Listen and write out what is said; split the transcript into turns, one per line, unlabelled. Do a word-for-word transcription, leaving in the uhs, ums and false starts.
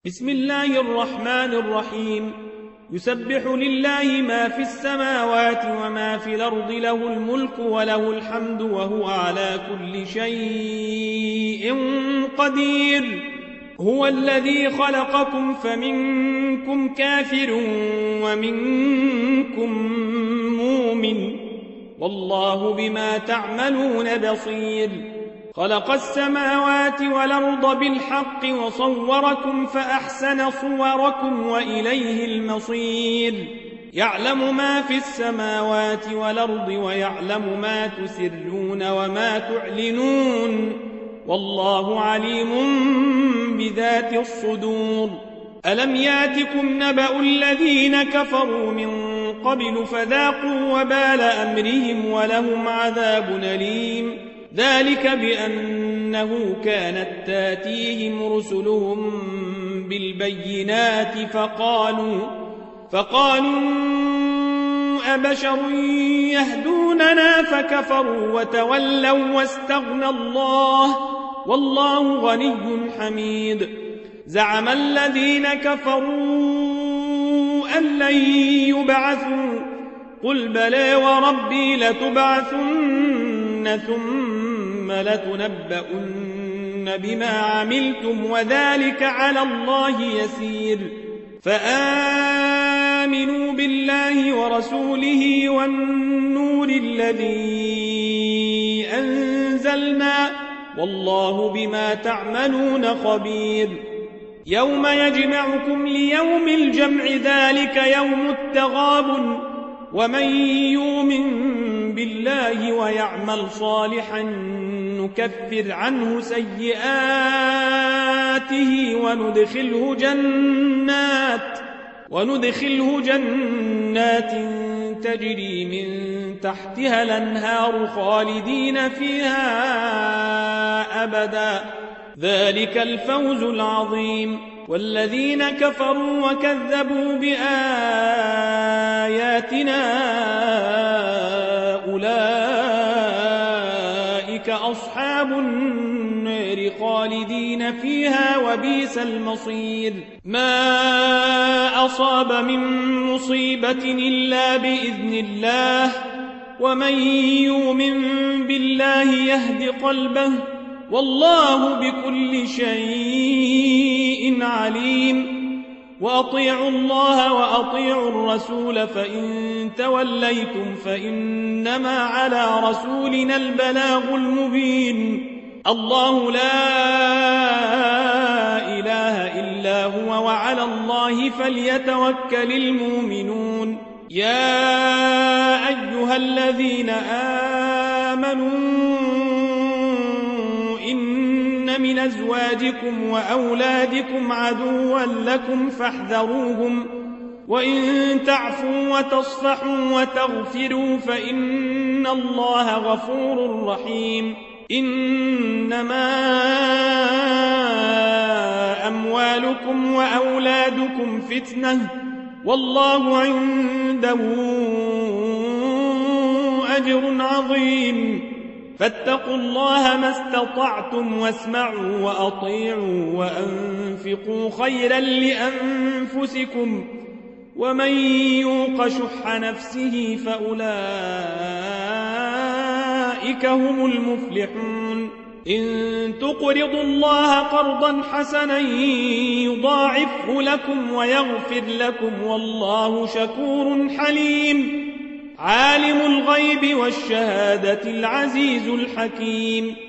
بسم الله الرحمن الرحيم. يسبح لله ما في السماوات وما في الأرض، له الملك وله الحمد وهو على كل شيء قدير. هو الذي خلقكم فمنكم كافر ومنكم مؤمن، والله بما تعملون بصير. خلق السماوات والأرض بالحق وصوركم فأحسن صوركم وإليه المصير. يعلم ما في السماوات والأرض ويعلم ما تسرون وما تعلنون، والله عليم بذات الصدور. ألم ياتكم نبأ الذين كفروا من قبل فذاقوا وبال أمرهم ولهم عذاب أليم. ذلك بأنه كانت تاتيهم رسلهم بالبينات فقالوا فقالوا أبشر يهدوننا فكفروا وتولوا واستغنى الله، والله غني حميد. زعم الذين كفروا أن لن يبعثوا، قل بلى وربي لتبعثن ثم لتنبؤن بما عملتم وذلك على الله يسير. فآمنوا بالله ورسوله والنور الذي أنزلنا، والله بما تعملون خبير. يوم يجمعكم ليوم الجمع، ذلك يوم التغابن. ومن يؤمن بالله ويعمل صالحا نكفر عنه سيئاته وندخله جنات وندخله جنات تجري من تحتها الأنهار خالدين فيها أبدا، ذلك الفوز العظيم. والذين كفروا وكذبوا بآياتنا أولئك أصحاب النار خالدين فيها وبئس المصير. ما أصاب من مصيبة إلا بإذن الله، ومن يؤمن بالله يهد قلبه، والله بكل شيء عليم. وأطيعوا الله وأطيعوا الرسول، فإن توليتم فإنما على رسولنا البلاغ المبين. الله لا إله إلا هو، وعلى الله فليتوكل المؤمنون. يا أيها الذين آمنوا من أزواجكم وأولادكم عدوا لكم فاحذروهم، وإن تعفوا وتصفحوا وتغفروا فإن الله غفور رحيم. إنما أموالكم وأولادكم فتنة، والله عنده أجر عظيم. فاتقوا الله ما استطعتم واسمعوا وأطيعوا وأنفقوا خيرا لأنفسكم، ومن يوق شح نفسه فأولئك هم المفلحون. إن تقرضوا الله قرضا حسنا يضاعفه لكم ويغفر لكم، والله شكور حليم. عالم الغيب والشهادة العزيز الحكيم.